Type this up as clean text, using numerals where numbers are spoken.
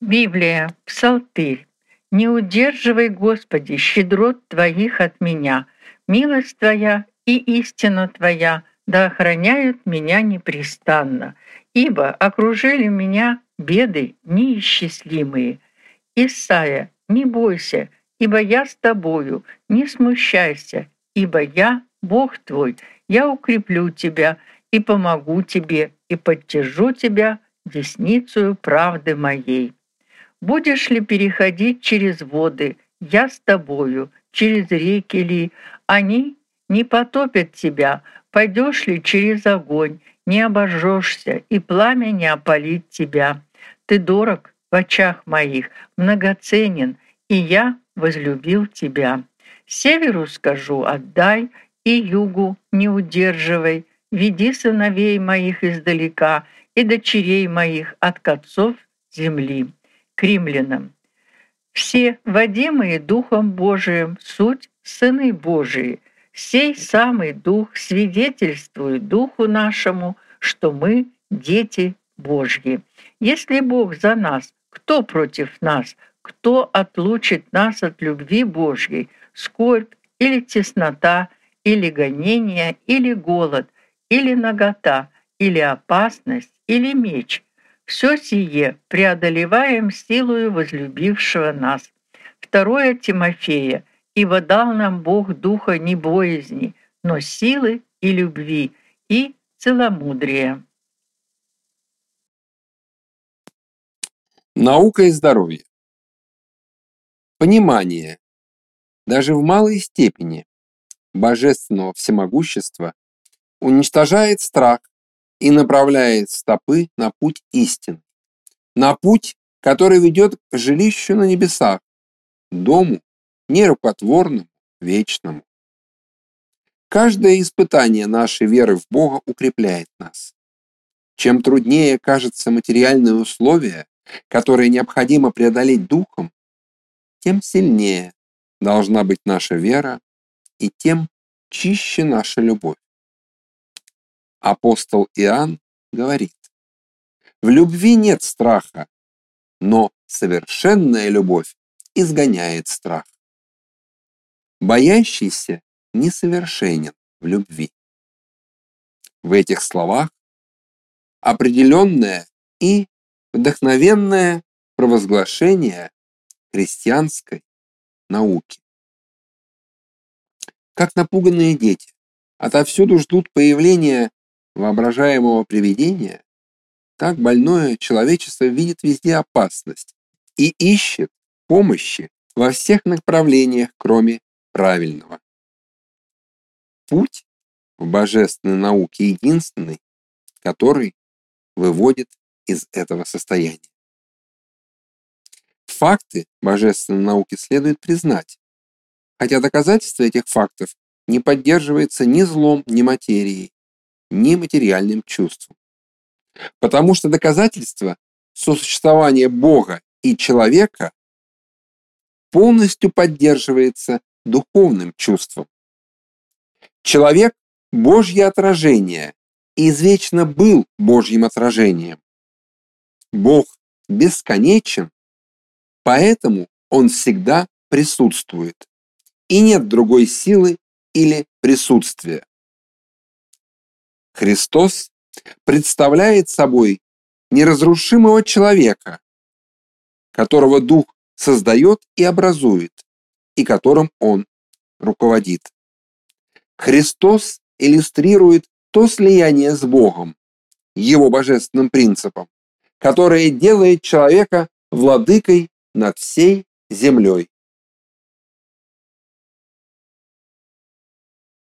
Библия, Псалтырь. «Не удерживай, Господи, щедрот Твоих от меня, милость Твоя и истина Твоя да охраняют меня непрестанно, ибо окружили меня беды неисчислимые». Исайя, не бойся, ибо я с тобою, не смущайся, ибо я, Бог твой, я укреплю тебя и помогу тебе, и поддержу тебя десницею правды моей. Будешь ли переходить через воды, я с тобою, через реки ли, они не потопят тебя, пойдешь ли через огонь, не обожжешься, и пламя не опалит тебя. Ты дорог в очах моих, многоценен, и я возлюбил тебя. Северу скажу: отдай, и югу не удерживай, веди сыновей моих издалека и дочерей моих от концов земли. К римлянам. Все, водимые Духом Божиим, суть сыны Божии. Сей самый Дух свидетельствует Духу нашему, что мы дети Божьи. Если Бог за нас, кто против нас? Кто отлучит нас от любви Божьей? Скорбь или теснота, или гонение, или голод, или нагота, или опасность, или меч? Все сие преодолеваем силою возлюбившего нас. 2 Тимофея. «Ибо дал нам Бог духа не боязни, но силы и любви, и целомудрия». Наука и здоровье. Понимание, даже в малой степени, божественного всемогущества уничтожает страх и направляет стопы на путь истины, на путь, который ведет к жилищу на небесах, дому нерукотворному, вечному. Каждое испытание нашей веры в Бога укрепляет нас. Чем труднее кажется материальные условия, которые необходимо преодолеть духом, тем сильнее должна быть наша вера и тем чище наша любовь. Апостол Иоанн говорит: в любви нет страха, но совершенная любовь изгоняет страх. Боящийся несовершенен в любви. В этих словах определенное и вдохновенное провозглашение христианской науки. Как напуганные дети отовсюду ждут появления воображаемого привидения, так больное человечество видит везде опасность и ищет помощи во всех направлениях, кроме правильного. Путь в божественной науке единственный, который выводит из этого состояния. Факты божественной науки следует признать, хотя доказательство этих фактов не поддерживается ни злом, ни материей, ни материальным чувством. Потому что доказательство сосуществования Бога и человека полностью поддерживается духовным чувством. Человек – Божье отражение и извечно был Божьим отражением. Бог бесконечен, поэтому Он всегда присутствует, и нет другой силы или присутствия. Христос представляет собой неразрушимого человека, которого Дух создает и образует, и которым Он руководит. Христос иллюстрирует то слияние с Богом, Его божественным принципом, которое делает человека владыкой над всей землей.